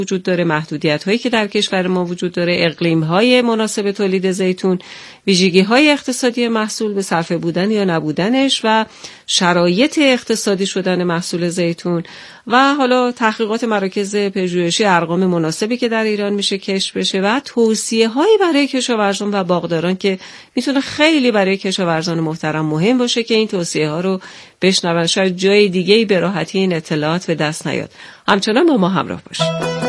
وجود داره، محدودیت‌هایی که در کشور ما وجود داره، اقلیم‌های مناسب تولید زیتون، ویژگی‌های اقتصادی محصول به صرفه بودن یا نبودنش و شرایط اقتصادی شدن محصول زیتون و حالا تحقیقات مراکز پژوهشی ارقام مناسبی که در ایران میشه کشف بشه و توصیه‌هایی برای کشاورزان و باغداران که میتونه خیلی برای کشاورزان محترم مهم باشه که این توصیه‌ها رو بشنون، شاید جای دیگه‌ای به راحتی این اطلاعات به دست نیاد. همچنان با ما همراه باشید.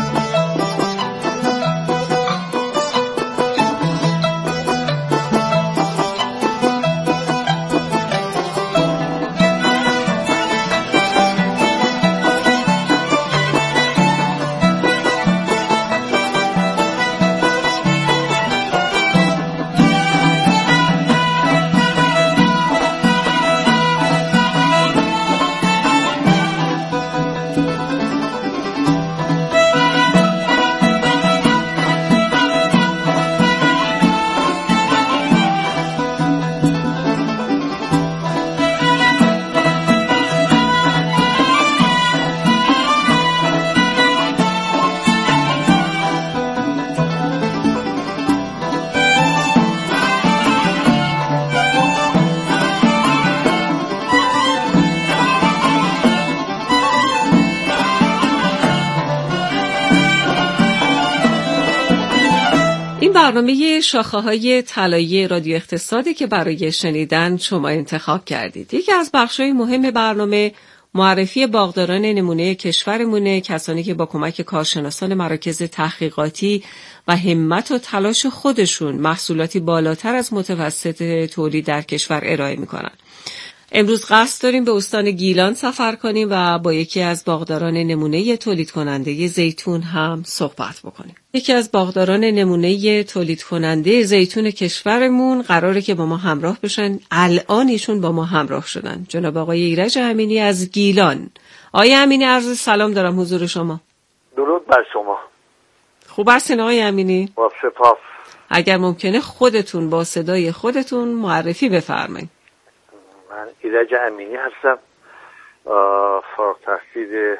برنامه شاخه‌های طلایی رادیو اقتصادی که برای شنیدن شما انتخاب کردید. یکی از بخش‌های مهم برنامه معرفی باغداران نمونه کشورمونه، کسانی که با کمک کارشناسان مراکز تحقیقاتی و همت و تلاش خودشون محصولاتی بالاتر از متوسط تولید در کشور ارائه می‌کنند. امروز قصد داریم به استان گیلان سفر کنیم و با یکی از باغداران نمونه تولید کننده زیتون هم صحبت بکنیم. یکی از باغداران نمونه تولید کننده زیتون کشورمون قراره که با ما همراه بشن. الان ایشون با ما همراه شدن. جناب آقای ایرج امینی از گیلان. آقای امینی عرض سلام دارم حضور شما. درود بر شما. خوب هستین آقای امینی؟ با سپاس. اگر ممکنه خودتون با صدای خودتون معرفی بفرمایید. من ایرج امینی هستم، فارغ التحصیل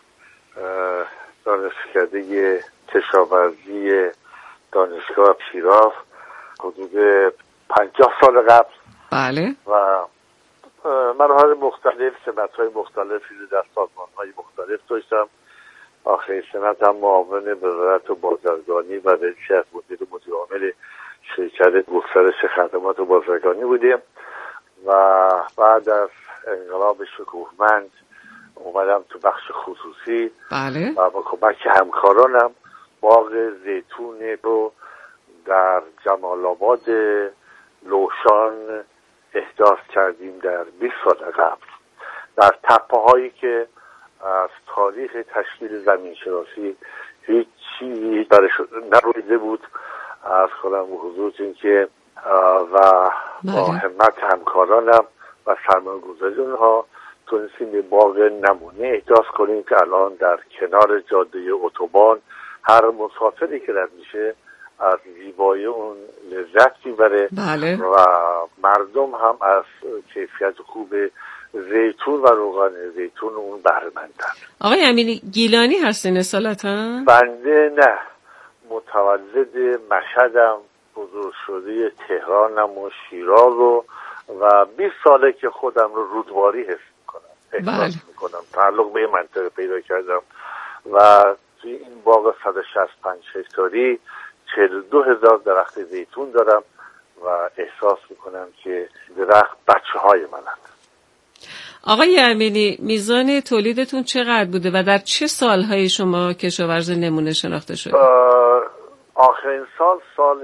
دانشکده کشاورزی دانشگاه شیراز حدود 50 سال قبل. بله. و مراحل مختلف، سمت‌های مختلفی رو در سازمان‌های مختلف داشتم. آخرین سمت هم معاون وزارت و بازرگانی و رئیس مدیر عامل شرکت گسترش خدمات و بازرگانی بودیم و بعد از انقلاب شکوهمند اومدم تو بخش خصوصی. بله. و با کمک همکارانم باغ زیتون رو در جمال آباد لوشان احداث کردیم در 20 سال قبل، در تپه هایی که از تاریخ تشکیل زمین شناسی هیچ چیزی برش نرویده بود. از کنم به حضورتون که و با همت همکارانم و سرمایه‌گذاری اونها تونستیم به باغ نمونه احداث کنیم که الان در کنار جاده اتوبان هر مسافری که رد میشه از زیبایی اون لذت میبره. بله. و مردم هم از کیفیت خوب زیتون و روغن زیتون اون بهره مندن. آقای امینی گیلانی هستین اصالتا؟ بنده نه، متولد مشهدم، بزرگ شده تهرانم و شیراز و 20 ساله که خودم رو رودواری حس میکنم، احساس میکنم، تعلق به منطقه پیدا کردم و توی این باغ 165 هکتاری 42,000 درخت زیتون دارم و احساس میکنم که درخت بچه های منند. آقای امینی میزان تولیدتون چقدر بوده و در چه سالهای شما کشاورز نمونه شناخته شدید؟ آخرین سال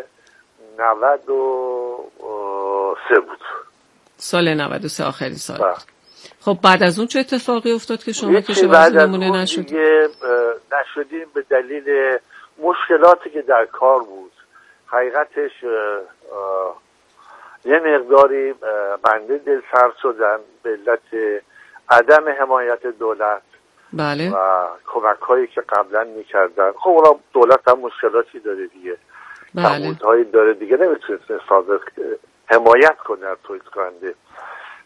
93 بود. سال 93 آخرین سال بود. خب بعد از اون چه اتفاقی افتاد که شما کشاورز نمونه نشدید؟ نشدیم به دلیل مشکلاتی که در کار بود. حقیقتش یه مقداری بنده دل سرد شدن به علت عدم حمایت دولت. بله. و کمک هایی که قبلا میکردن. خب اونا دولت هم مشکلاتی داره دیگه، تعهدهایی داره دیگه، نمیتونه صادق حمایت کنه از تولید کننده.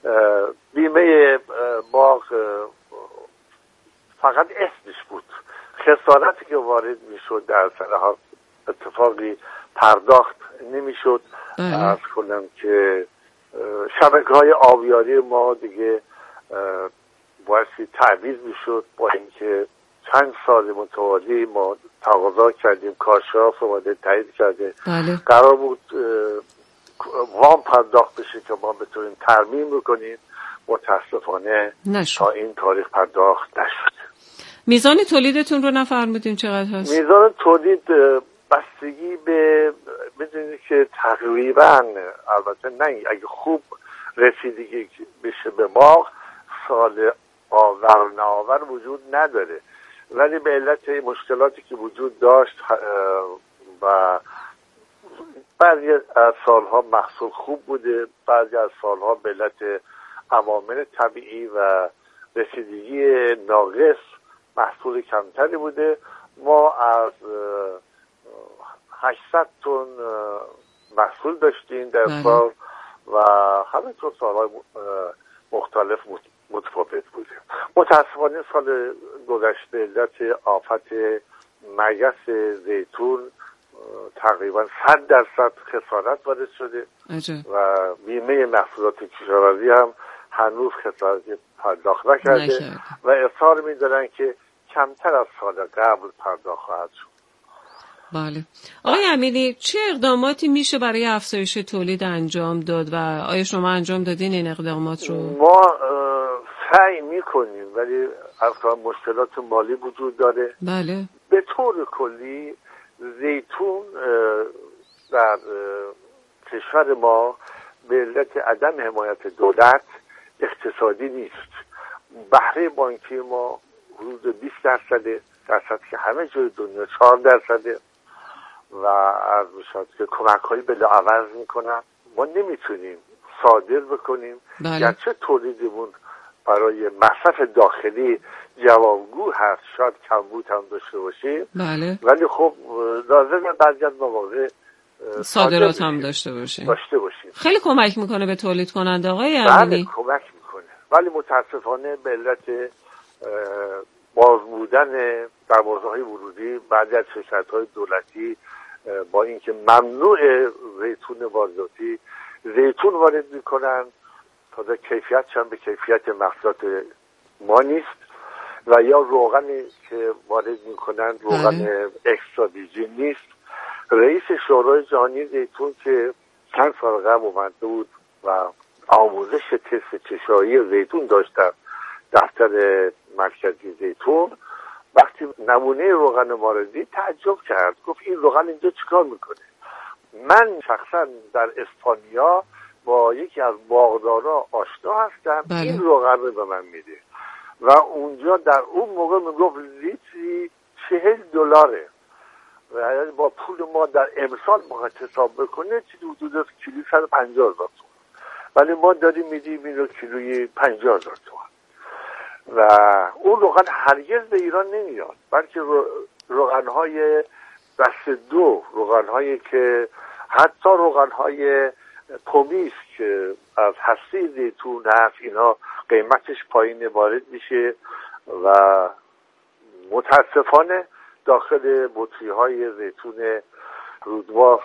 بیمه باغ فقط اسمش بود خسارتی که وارد میشد در سر اتفاقی پرداخت نمیشد. عرض کنم که شبکه‌های آبیاری ما دیگه بایستی تعویض میشد، با اینکه چند سال متوالی ما تقاضا کردیم، کارشناس اومده تایید کرده، قرار بود وام پرداخت بشه که ما بتونیم ترمیم بکنیم، متاسفانه تا این تاریخ پرداخت نشد. میزان تولیدتون رو نفرمودین چقدر هست؟ میزان تولید بستگی به میدونید که تقریبا، البته نه اگه خوب رسیدگی بشه به ما، سال آور ناآور وجود نداره، ولی به علت مشکلاتی که وجود داشت و بعضی از سالها محصول خوب بوده، بعضی از سالها به علت عوامل طبیعی و رسیدگی ناقص محصول کمتری بوده. ما از 800 تن محصول داشتیم در سال و همینطور سالهای مختلف متفاوت بوده. متاسفانه سال گذشته علت آفت مگس زیتون تقریبا 100% خسارت وارد شده و بیمه محصولات کشاورزی هم هنوز خسارتی پرداخت نکرده و اصرار می‌دارن که کمتر از سال قبل پرداخت خواهد شد. بله. آقای امیری، چه اقداماتی میشه برای افزایش تولید انجام داد و آیا شما انجام دادین این اقدامات رو؟ ما سعی میکنیم ولی اصلا مشکلات مالی وجود داره. بله. به طور کلی زیتون در کشور ما به علت عدم حمایت دولت اقتصادی نیست. بهره بانکی ما حدود 20% درصد که همه جای دنیا 4% و عرض می‌شود که کمک‌هایی بلاعوض میکنن. ما نمیتونیم صادر بکنیم، گرچه تولیدمون برای مصرف داخلی جوابگو هست، شاید کمبود هم داشته باشیم، ولی خب لازمه بعضی از مواقع صادرات هم داشته باشیم. خیلی کمک میکنه به تولید کننده آقای امینی. بله کمک میکنه، ولی متاسفانه به علت باز بودن دروازه‌های ورودی بعضی از شرکت‌های دولتی با اینکه ممنوع زیتون وارداتی زیتون وارد میکنن، تازه کیفیتش هم به کیفیت محصولات ما نیست و یا روغنی که وارد میکنن روغن اکسترا ویرجین نیست. رئیس شورای جهانی زیتون که چند سال قبل اومده بود و آموزش تست چشایی زیتون داشتن دفتر مرکزی زیتون، وقتی نمونه روغن ما دید تعجب کرد، گفت این روغن اینجا چیکار میکنه؟ من شخصا در اسپانیا با یکی از باغدارا آشنا هستم. این روغن رو به من میده و اونجا در اون موقع میگفت لیتری $40 و با پول ما در امسال ما حساب بکنه چیزی حدود کیلو 150,000 تومان، ولی ما داریم میدیم این رو کیلوی 50,000 تومان و اون روغن هرگز به ایران نمیاد، بلکه روغن‌های دست دو، روغن‌هایی که حتی روغن‌های پومیس که از هسته زیتون هست اینا قیمتش پایین وارد میشه و متاسفانه داخل بطری‌های زیتون رودبار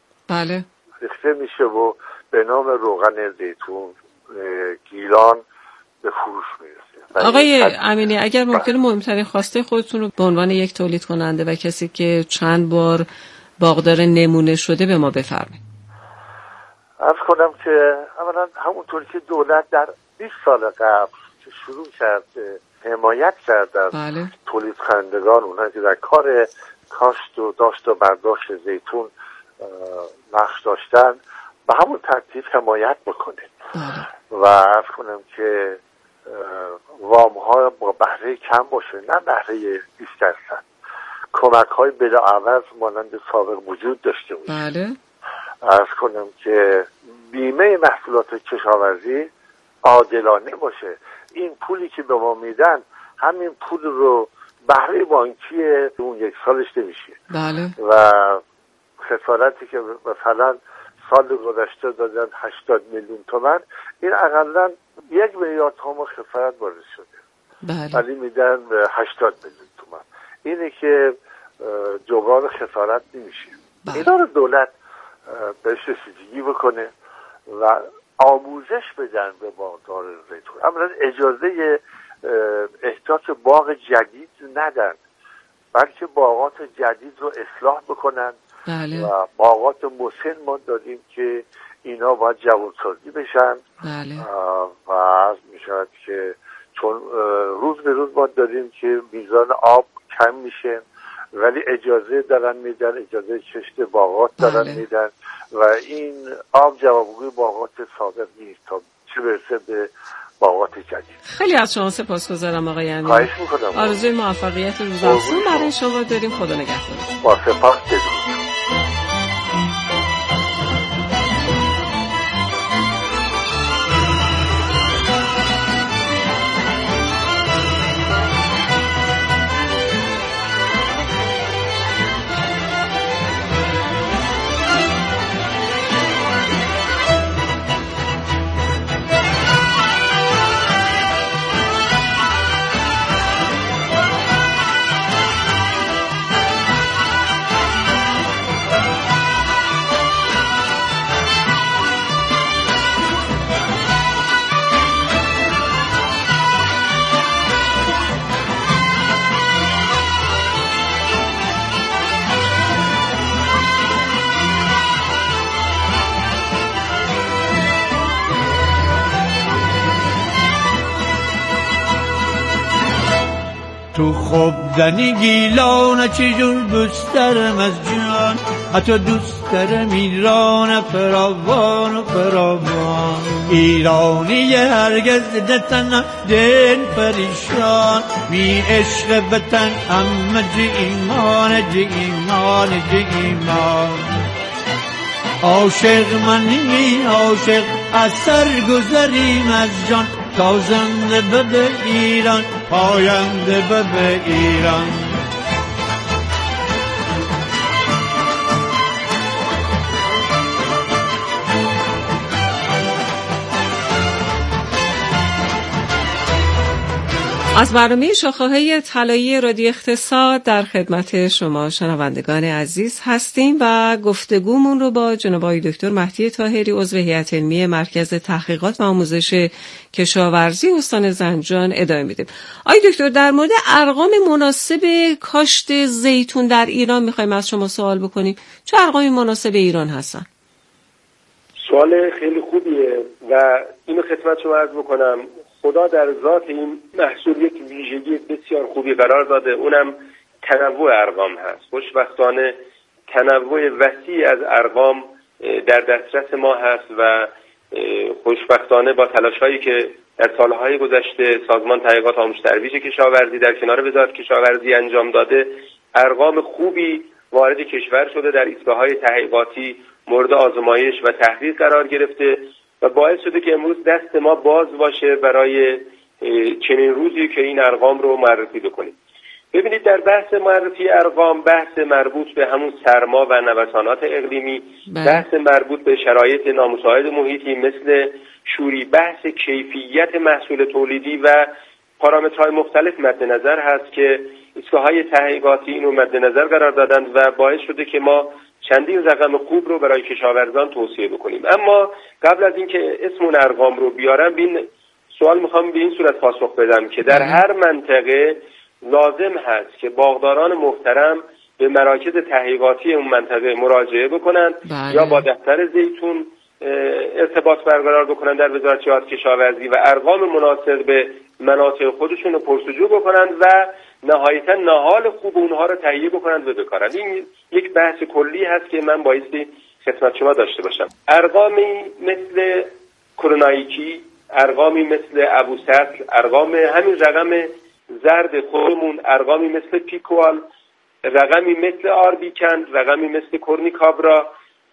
ریخته میشه و به نام روغن زیتون گیلان به فروش میرسه. آقای امینی، اگر ممکنه مهمترین خواسته خودتون رو به عنوان یک تولید کننده و کسی که چند بار باغدار نمونه شده به ما بفرمایید. عرض کنم که اولا همونطور که دولت در 20 سال قبل که شروع کرد حمایت کرد از تولید کنندگان، اونها که در کار کاشت و داشت و برداشت زیتون نقش داشتن، به همون ترتیب حمایت بکنه و عرض کنم که وام ها با بهره کم باشه، نه بهره 20%. کمک های بلاعوض مانند سابق وجود داشته باشه. عرض کنم که بیمه محصولات کشاورزی عادلانه باشه. این پولی که به ما میدن همین پول رو بهره بانکی اون یک سالش نمیشه و خسارتی که مثلا سال گذشته دادن 80 میلیون تومان، این اقلا 1 میلیارد تومان خسارت وارد شده ولی میدن 80 میلیون تومان. اینه که جبران خسارت نمیشه. بله. اینا رو دولت بهش رسیدگی بکنه و آموزش بدن به باغدار زیتون. اولا اجازه احداث باغ جدید ندن، بلکه باغات جدید رو اصلاح بکنن. بله. و باغات مسن ما داریم که اینا باید جوانسازی بشن. بله. و عرض میشود که چون روز به روز ما داریم که میزان آب کم میشه، ولی اجازه دارن میدن، اجازه کشت باغات دارن میدن و این آب جوابگوی باغات سابق نیست تا چه برسه به باغات جدید. خیلی از شما سپاسگزارم آقای امین. خواهش میکنم. آرزوی موفقیت روز افزون برای شما داریم. خدا نگهدار. با سپاس. بدرود. تو خوب زنی گیلان چجور دوست دارم از جان، حتی دوست دارم ایران فراوان و فراوان. ایرانی هرگز نتنم دل پریشان، بی عشق وطن همه جی ایمان جی ایمان جی ایمان. عاشق منی عاشق از سر گذریم از جان، تا زنده به ایران پاینده به ایران. از برنامه شاخه‌های طلایی رادیو اقتصاد در خدمت شما شنوندگان عزیز هستیم و گفتگومون رو با جناب آقای دکتر مهدی طاهری عضو هیئت علمی مرکز تحقیقات و آموزش کشاورزی استان زنجان ادامه میدیم. آقای دکتر، در مورد ارقام مناسب کاشت زیتون در ایران میخوایم از شما سوال بکنیم. چه ارقامی مناسب ایران هستن؟ سوال خیلی خوبیه و اینو خدمت شما عرض بکنم. خدا در ذات این محصول یک ویژگی بسیار خوبی قرار داده، اونم تنوع ارقام هست. خوشبختانه تنوع وسیع از ارقام در دسترس ما هست و خوشبختانه با تلاش‌هایی که در سالهای گذشته سازمان تحقیقات آموزش ترویج کشاورزی در کنار وزارت کشاورزی انجام داده، ارقام خوبی وارد کشور شده، در ایستگاه‌های تحقیقاتی مورد آزمایش و تحقیق قرار گرفته و باعث شده که امروز دست ما باز باشه برای چنین روزی که این ارقام رو معرفی بکنیم. ببینید، در بحث معرفی ارقام بحث مربوط به همون سرما و نوسانات اقلیمی، بحث مربوط به شرایط نامساعد محیطی مثل شوری، بحث کیفیت محصول تولیدی و پارامترهای مختلف مد نظر هست که ایستگاه‌های تحقیقاتی اینو مد نظر قرار دادند و باعث شده که ما چندین رقم خوب رو برای کشاورزان توصیه بکنیم. اما قبل از اینکه اسم اون ارقام رو بیارم، این سوال میخوام به این صورت پاسخ بدم که در هر منطقه لازم هست که باغداران محترم به مراکز تحقیقاتی اون منطقه مراجعه بکنند یا با دفتر زیتون ارتباط برقرار بکنند در وزارت کشاورزی و ارقام مناسب به مناطق خودشون رو پرسجو بکنند و نهایتا نهال خوب اونها رو تهیه بکنند و بکارند. این یک بحث کلی هست که من بایستی خدمت شما داشته باشم. ارقامی مثل کرونایکی، ارقامی مثل ابوسطر، ارقام همین رقم زرد خودمون، ارقامی مثل پیکوال، رقمی مثل آربیکن، رقمی مثل کورنیکابرا،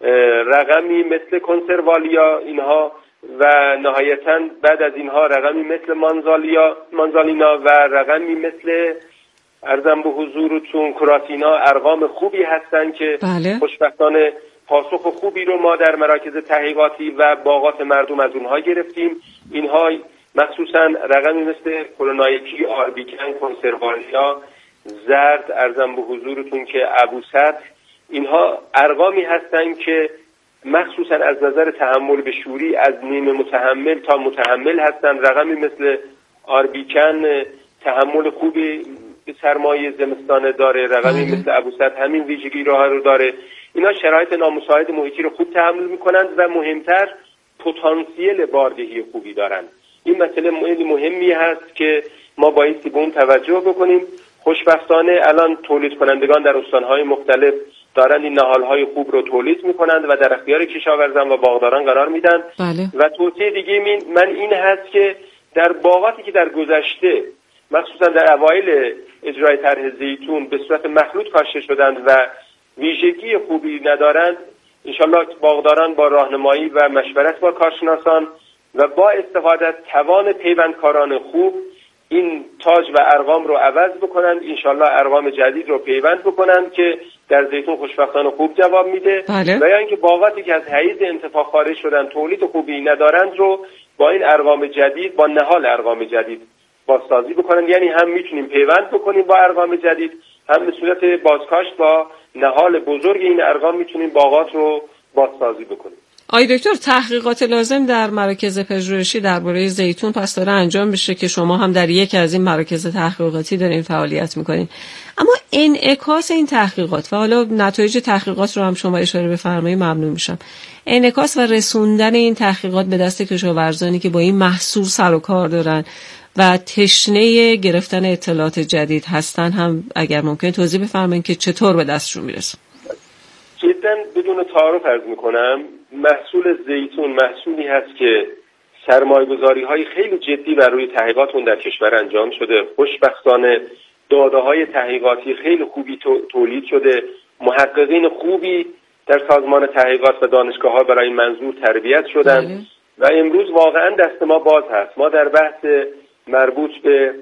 رقمی مثل کنسروالیا، اینها و نهایتا بعد از اینها رقمی مثل مانزالینا و رقمی مثل ارزم به حضورتون کراتینا ارقام خوبی هستن که خوشبختانه پاسخ خوبی رو ما در مراکز تحقیقاتی و باغات مردم از اونها گرفتیم. اینها مخصوصا رقمی مثل کرونایکی، آربیکن، کنسروالیا زرد، ارزم به حضورتون که ابوسطح، اینها ارقامی هستند که مخصوصا از نظر تحمل به شوری از نیمه متحمل تا متحمل هستند. رقمی مثل آربیکن تحمل خوبی به سرمایه زمستان داره، رقمی مثل ابوسطح همین ویژگی رو داره. اینا شرایط نامساعد محیطی رو خوب تحمل میکنند و مهمتر پتانسیل باردهی خوبی دارند. این مسئله مهمی هست که ما بایستی به اون توجه بکنیم. خوشبختانه الان تولید کنندگان در استانهای مختلف دارند این نهالهای خوب رو تولید میکنند و در اختیار کشاورزان و باغداران قرار میدن. و توصیه دیگه من این هست که در باغاتی که در گذشته مخصوصا در اوایل اجرای طرح زیتون به صورت مخلوط کاشته شدند و ویژگی خوبی ندارند، انشالله باغداران با راهنمایی و مشورت با کارشناسان و با استفاده از توان پیوندکاران خوب این تاج و ارقام رو عوض بکنند، انشالله ارقام جدید رو پیوند بکنند که در زیتون خوشبختانه خوب جواب میده. و یا اینکه باغاتی که از حیز انتفاع خارج شدن تولید خوبی ندارند رو با این ارقام جدید، با نهال ارقام جدید بازسازی بکنند. یعنی هم میتونیم پیوند بکنیم با ارقام جدید، هم به صورت بازکاشت با نهال بزرگ این ارقام میتونیم باغات رو بازسازی بکنیم. آقای دکتر، تحقیقات لازم در مراکز پژوهشی درباره زیتون پس داره انجام بشه که شما هم در یکی از این مراکز تحقیقاتی دارین فعالیت میکنین، اما انعکاس این تحقیقات و حالا نتایج تحقیقات رو هم شما اشاره بفرمایید ممنون میشم. انعکاس و رسوندن این تحقیقات به دست کشاورزانی که با این محصول سر و کار دارن و تشنه گرفتن اطلاعات جدید هستن هم اگر ممکن توضیح بفرمایید که چطور به دستشون میرسه. جدا بدون تعارف عرض میکنم، محصول زیتون محصولی هست که سرمایه‌گذاری‌های خیلی جدی بر روی تحقیقاتون در کشور انجام شده. خوشبختانه داده‌های تحقیقاتی خیلی خوبی تولید شده، محققین خوبی در سازمان تحقیقات و دانشگاه‌ها برای این منظور تربیت شدند و امروز واقعا دست ما باز هست. ما در بحث مربوط به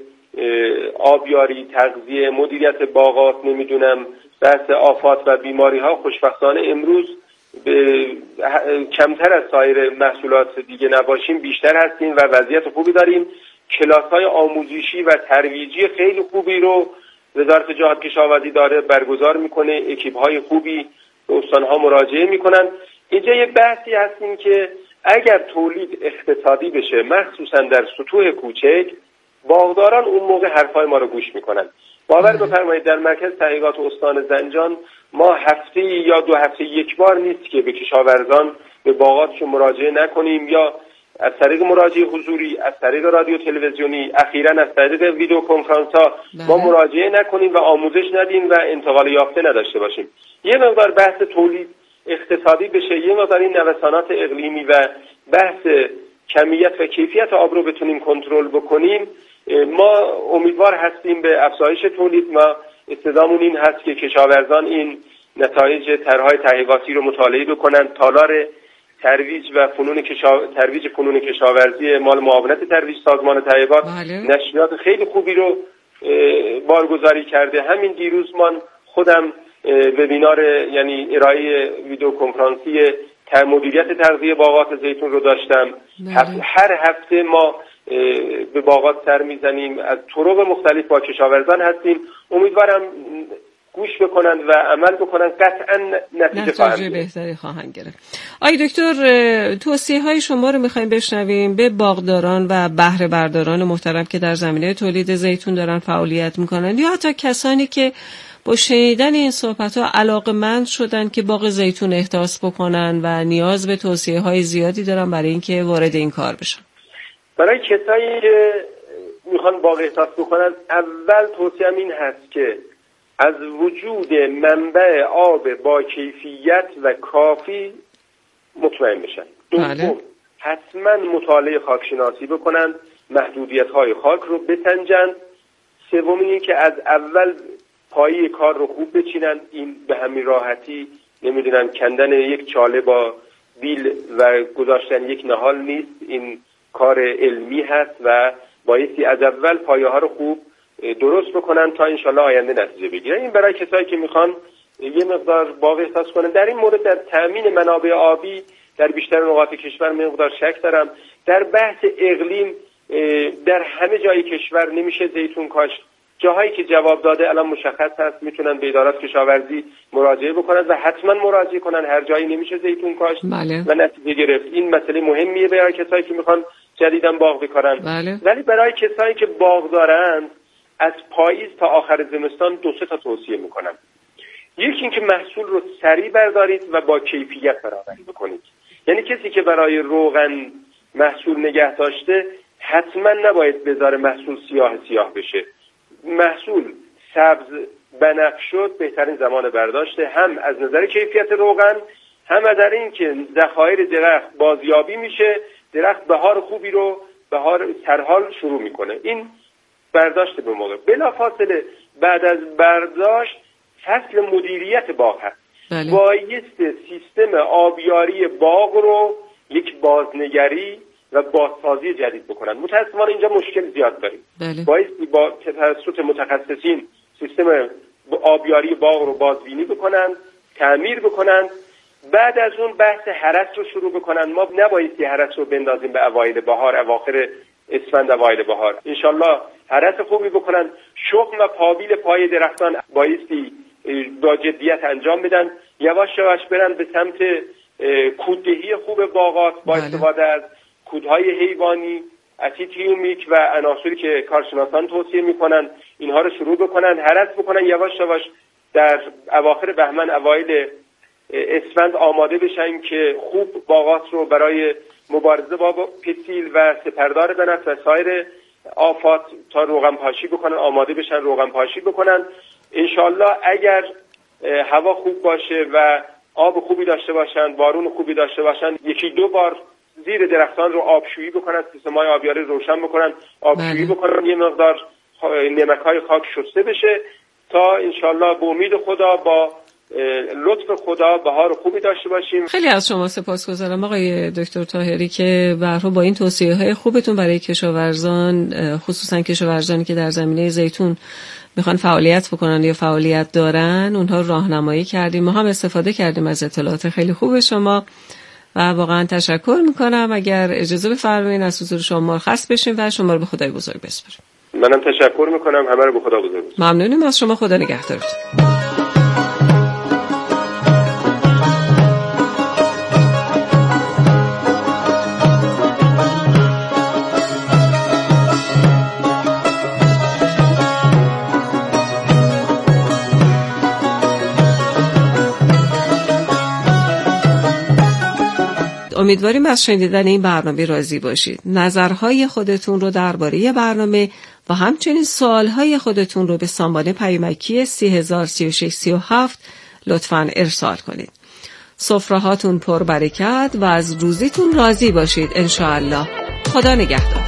آبیاری، تغذیه، مدیریت باغات، نمیدونم بحث آفات و بیماری‌ها، خوشبختانه امروز کمتر از سایر محصولات دیگه نباشیم بیشتر هستیم و وضعیت خوبی داریم. کلاس‌های آموزشی و ترویجی خیلی خوبی رو وزارت جهاد کشاورزی داره برگزار میکنه، اکیپ‌های خوبی به استان‌ها مراجعه میکنن. اینجا یه بحثی هستیم که اگر تولید اقتصادی بشه مخصوصا در سطوح کوچک، باغداران اون موقع حرفای ما رو گوش میکنن. باور بفرمایید در مرکز تحقیقات استان زنجان ما هفته یا 2 هفته یک بار نیست که به کشاورزان به باغاتشون مراجعه نکنیم، یا از طریق مراجعه حضوری، از طریق رادیو تلویزیونی، اخیراً از طریق ویدیو کنفرانس ها ما مراجعه نکنیم و آموزش ندیم و انتقال یافته نداشته باشیم. یه مقدار بحث تولید اقتصادی بشه، یه مقدار این نوسانات اقلیمی و بحث کمیت و کیفیت آب رو بتونیم کنترل بکنیم، ما امیدوار هستیم به افزایش تولید. ما استعدامون این هست که کشاورزان این نتایج طرح‌های تحقیقاتی رو مطالعه بکنن. تالار ترویج و ترویج فنون کشاورزی مال معاونت ترویج سازمان تحقیقات نشریات خیلی خوبی رو بارگذاری کرده. همین دیروز من خودم وبینار یعنی ارائه ویدیو کنفرانسی مدیریت تغذیه باغات زیتون رو داشتم. هر هفته ما به باغات سر میزنیم، از طرق مختلف با کشاورزان هستیم. امیدوارم گوش بکنن و عمل بکنن، قطعا نتیجه بهتری خواهند گرفت. آقای دکتر، توصیه های شما رو میخوایم بشنویم به باغداران و بهره برداران محترم که در زمینه تولید زیتون دارن فعالیت میکنن، یا حتی کسانی که با شنیدن این صحبت‌ها علاقه‌مند شدن که باغ زیتون احداث بکنن و نیاز به توصیه‌های زیادی دارن برای اینکه وارد این کار بشن. برای کسایی که میخوان باغ احداث بکنن، اول توصیه‌ام این هست که از وجود منبع آب با کیفیت و کافی مطمئن بشن. دوم، حتما مطالعه خاکشناسی بکنن، محدودیت‌های خاک رو بسنجن. سوم این که از اول پایه کار رو خوب بچینن. این به همین راحتی نمیدونم کندن یک چاله با بیل و گذاشتن یک نهال نیست. این کار علمی هست و بایستی از اول پایه ها رو خوب درست بکنن تا انشالله آینده نتیجه بگیرن. این برای کسایی که میخوان یه مقدار باغ احساس کنن. در این مورد در تامین منابع آبی در بیشتر نقاط کشور مقدار شک دارم. در بحث اقلیم در همه جای کشور نمیشه زیتون کاشت. جاهایی که جواب داده الان مشخص هست، میتونن به ادارات کشاورزی مراجعه بکنن و حتما مراجعه کنن. هر جایی نمیشه زیتون کاشت و نتیجه گرفت. این مسئله مهمیه برای کسایی که میخوان جدیداً باغ بکارن. ولی برای کسایی که باغ دارن از پاییز تا آخر زمستان 2-3 تا توصیه میکنم. یکی اینکه محصول رو سریع بردارید و با کیفیت برآوری بکنید. یعنی کسی که برای روغن محصول نگه داشته حتما نباید بذاره محصول سیاه بشه. محصول سبز بنفش شد بهترین زمان برداشته، هم از نظر کیفیت روغن، هم از نظر این که ذخایر درخت بازیابی میشه، درخت بهار خوبی رو بهار سرحال شروع میکنه. این برداشت به موقع. بلافاصله بعد از برداشت فصل مدیریت باغ هست. بایست سیستم آبیاری باغ رو یک بازنگری و بازسازی جدید بکنن. متاسفانه اینجا مشکل زیاد داریم. بایستی با توسط متخصصین سیستم آبیاری باغ رو بازبینی بکنن، تعمیر بکنن، بعد از اون بحث هرس رو شروع بکنن. ما نبایستی هرس رو بندازیم به اوایل بهار، اواخر اسفند اوایل بهار. انشالله هرس خوبی بکنن. شخم و پابیل پای درختان بایستی با جدیت انجام بدن. یواش یواش برن به سمت کوددهی خوب باغات با استفاده از کودهای حیوانی، اسید هیومیک و عناصری که کارشناسان توصیه میکنن. اینها رو شروع بکنن، هرس بکنن، یواش یواش در اواخر بهمن اوایل اسفند آماده بشن که خوب باغات رو برای مبارزه با پسیل و سپردار بنفش و سایر آفات تا روغن پاشی بکنن، آماده بشن روغن پاشی بکنن. انشالله اگر هوا خوب باشه و آب خوبی داشته باشن، بارون خوبی داشته باشن، 1-2 بار زیر درختان رو آبشویی بکنن، سیستم‌های آبیاری روشن بکنن، آبشویی بکنن، یه مقدار نمک‌های خاک شسته بشه تا انشالله به امید خدا با لطف خدا بهار خوبی داشته باشیم. خیلی از شما سپاسگزارم آقای دکتر طاهری که برای با این توصیه‌های خوبتون برای کشاورزان، خصوصا کشاورزانی که در زمینه زیتون میخوان فعالیت بکنن یا فعالیت دارن، اونها راهنمایی کردیم. ما هم استفاده کردیم از اطلاعات خیلی خوب شما و واقعا تشکر میکنم. اگر اجازه بفرمایید از حضور شما مرخص بشیم و شما رو به خدای بزرگ بسپاریم. منم تشکر میکنم، همه رو به خدا بزرگ بسپاریم. ممنونیم از شما. خدا نگهدارتون. امیدواریم از شنیدن این برنامه راضی باشید. نظرهای خودتون رو درباره برنامه و همچنین سوالهای خودتون رو به سامانه پیامکی 303637 لطفاً ارسال کنید. سفره‌هاتون پر برکت و از روزیتون راضی باشید انشاءالله. خدا نگهدار.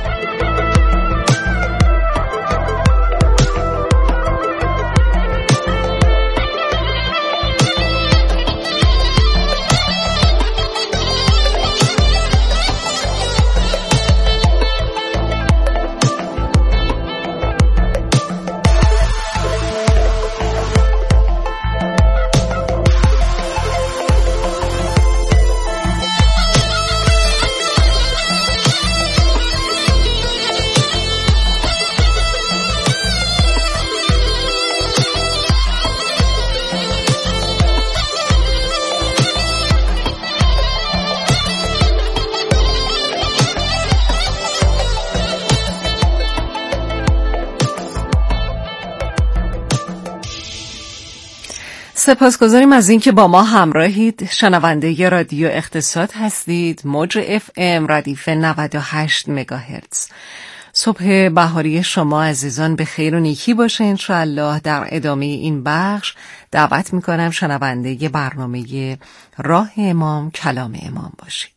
سپاسگزاریم از اینکه با ما همراهید. شنونده رادیو اقتصاد هستید. موج FM ردیف 98 مگاهرتز. صبح بهاری شما عزیزان به خیر و نیکی باشه انشاءالله. در ادامه این بخش دعوت میکنم شنونده برنامه راه امام کلام امام باشید.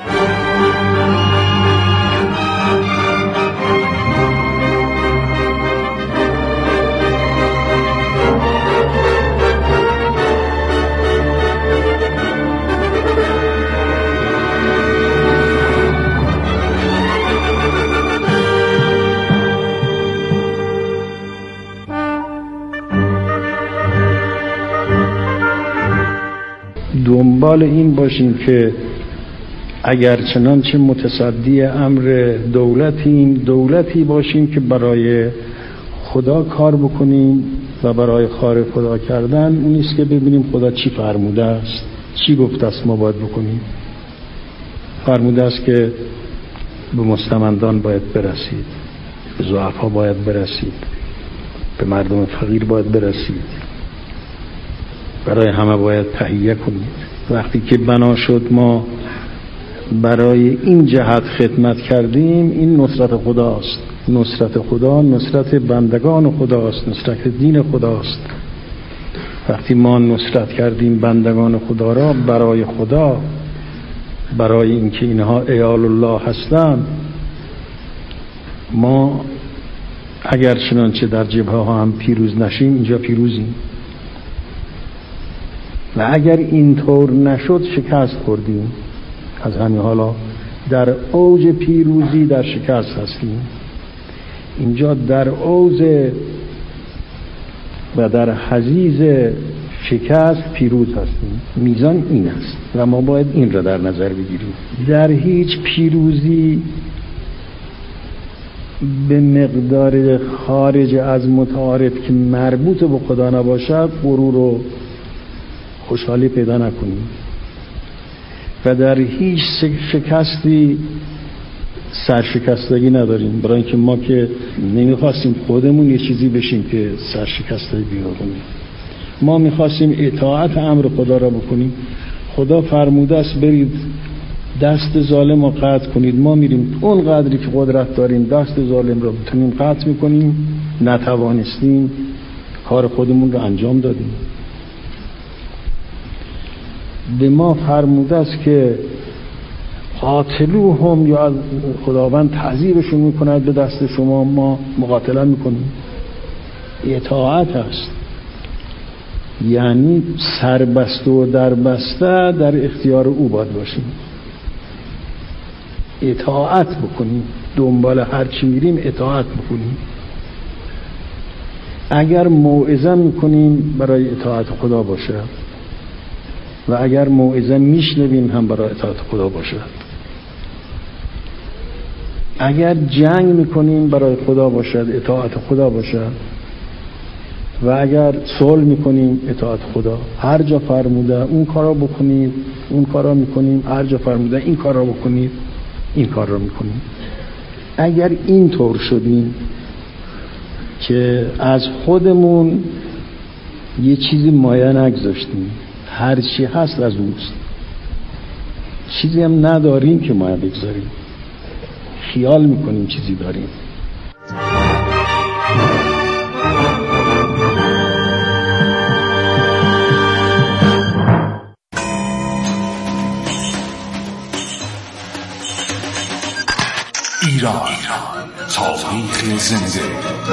دنبال این باشیم که اگر چنانچه متصدی امر دولتیم، دولتی باشیم که برای خدا کار بکنیم و برای خار خدا کردن اون نیست که ببینیم خدا چی فرموده است، چی گفته است ما باید بکنیم. فرموده است که به مستمندان باید برسید، به ضعفا باید برسید، به مردم فقیر باید برسید، برای همه باید تهیه کنید. وقتی که بنا شد ما برای این جهت خدمت کردیم، این نصرت خداست. نصرت خدا نصرت بندگان خداست، نصرت دین خداست. وقتی ما نصرت کردیم بندگان خدا را برای خدا، برای اینکه اینها عیال الله هستند، ما اگر چنانچه در جبهه ها هم پیروز نشیم، اینجا پیروزیم، و اگر اینطور نشد شکست خوردیم. از همین حالا در اوج پیروزی در شکست هستیم. اینجا در اوج و در حضیض شکست پیروز هستیم. میزان این است و ما باید این را در نظر بگیریم. در هیچ پیروزی به مقدار خارج از متعارف که مربوط به خدا نباشد غرور و خوشحالی پیدا نکنیم و در هیچ شکستی سرشکستگی نداریم، برای اینکه ما که نمیخواستیم خودمون یه چیزی بشیم که سرشکستگی بیاریم. ما میخواستیم اطاعت امر خدا را بکنیم. خدا فرموده است برید دست ظالم را قطع کنید. ما میریم اون قدری که قدرت داریم دست ظالم را بتونیم قطع میکنیم. نتوانستیم، کار خودمون را انجام دادیم. به ما فرموده است که قاتلوهم، یا از خداوند تعذیبشون میکند به دست شما، ما مقاتله میکنیم. اطاعت است، یعنی سربسته و دربسته در اختیار او باید باشیم، اطاعت بکنیم، دنبال هر چی میریم اطاعت بکنیم. اگر موعظه میکنیم برای اطاعت خدا باشد و اگر موعظه میشنویم هم برای اطاعت خدا باشد. اگر جنگ میکنیم برای خدا باشد، اطاعت خدا باشد، و اگر صلح میکنیم اطاعت خدا. هر جا فرموده اون کارا بکنید اون کارا میکنیم، هر جا فرموده این کارا بکنید این کار را میکنیم. اگر این طور شدیم که از خودمون یه چیزی مایه نگذاشتیم، هر چی هست از اوست، چیزی هم نداریم که مایه بگذاریم، خیال میکنیم چیزی داریم. ایران تاریخ زنده.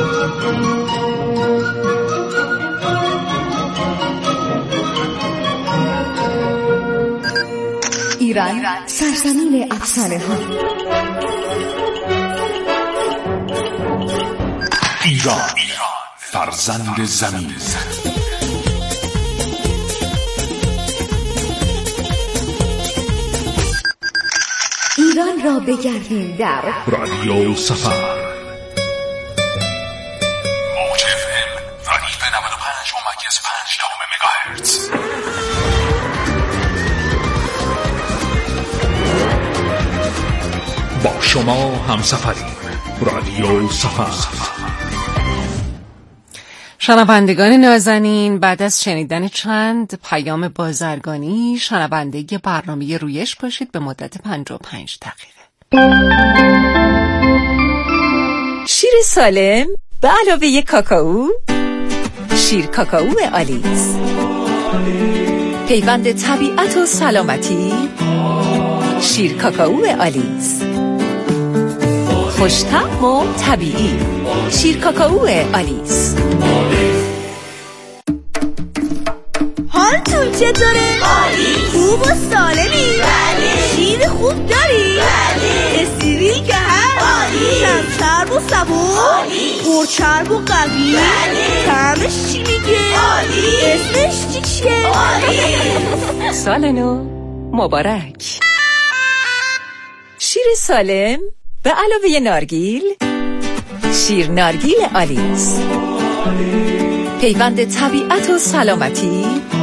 ایران سرزمین افسانه ها. ایران فرزند زمین. ایران را بگردیم در رادیو سفر موج FM ردیف 95.5 مگاهرتز. با شما همسفریم. رادیو سفر. شنوندگان نازنین، بعد از شنیدن چند پیام بازرگانی شنونده برنامه رویش باشید به مدت 55 دقیقه. شیر سالم به علاوه کاکائو، شیر کاکائو آلیس، پیوند طبیعت و سلامتی، شیر کاکائو آلیس، خوش‌طعم و طبیعی، شیر کاکائو آلیس. حالتون چطوره؟ عالی. خوب و سالمی؟ بله. شیر خوب داری؟ بله. استریل که هست؟ عالی. کم چرب و صبور؟ عالی. پرچرب و قوی؟ بله. طعمش چی میگه؟ عالی. اسمش چیه؟ عالی. سال نو مبارک. شیر سالم به علاوه نارگیل، شیر نارگیل آلیس، پیوند طبیعت و سلامتی